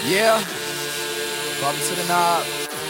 Yeah, welcome to the knob.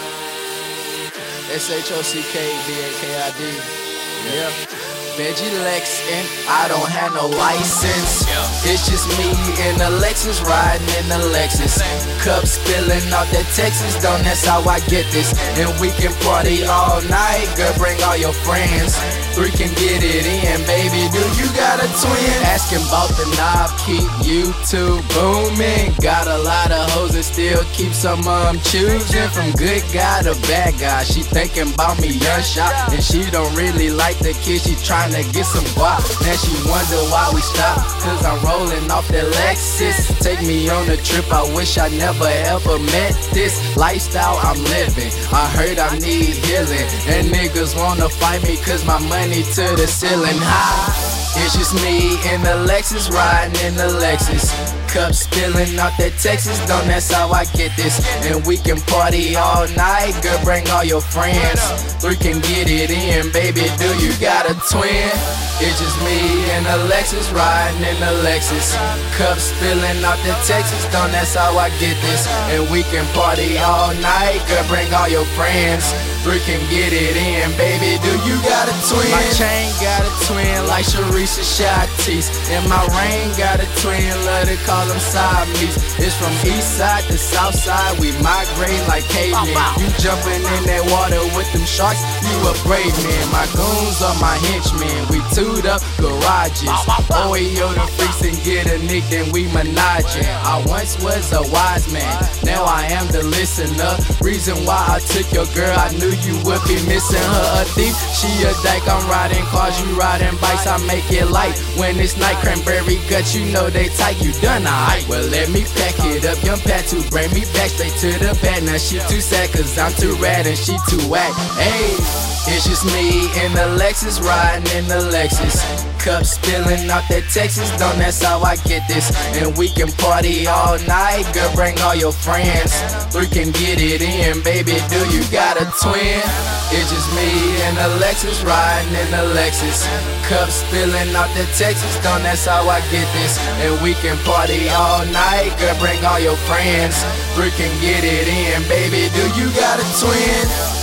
SHOCKBAKID. Yeah. Veggie Lex and I don't have no license. It's just me in the Lexus, riding in the Lexus. Cup spilling off that Texas, don't that's how I get this. And we can party all night, girl, bring all your friends. Three can get it in, baby, do you got a twin? Asking about the knob, keep YouTube booming. Got a lot of hoes and still keep some of them choosing. From good guy to bad guy, she thinking about me young shot. And she don't really like the kid, she trying to get some guap. Now she wonder why we stop, cause I'm rolling off that Lexus. Take me on a trip, I wish I never ever met this lifestyle I'm living. I heard I need healing, and niggas wanna fight me cause my money to the ceiling high. It's just me in the Lexus, riding in the Lexus. Cup spilling off that Texas, don't that's how I get this. And we can party all night, girl, bring all your friends. Three can get it in, baby, do you got a twin? It's just me in the Lexus, riding in the Lexus. Cup spilling off that Texas, don't that's how I get this. And we can party all night, girl, bring all your friends. Three can get it in, baby, do you got a twin? My chain got a twin like Charissa Shotties. And my ring got a twin, love to call them Siamese. It's from east side to south side, we migrate like cavemen. You jumping in that water with them sharks, you a brave man. My goons are my henchmen, we tooed up garages. OEO the freaks and get a nick, then we menaging. I once was a wise man, now I am the listener. Reason why I took your girl, I knew you would be missing her. A thief, she a dyke, I'm riding cars, you riding bikes. I make it light when it's night. Cranberry guts, you know they tight, you done alright. Well, let me pack it up, young Pat to bring me back straight to the bed. Now she too sad cause I'm too rad and she too whack. Hey, it's just me in the Lexus, riding in the Lexus. Cup spilling off that Texas, don't that's how I get this. And we can party all night, girl, bring all your friends. Three can get it in, baby, do you got a twin? It's just me in the Lexus, riding in the Lexus. Cup spilling off that Texas, don't that's how I get this. And we can party all night, girl, bring all your friends. Three can get it in, baby, do you got a twin?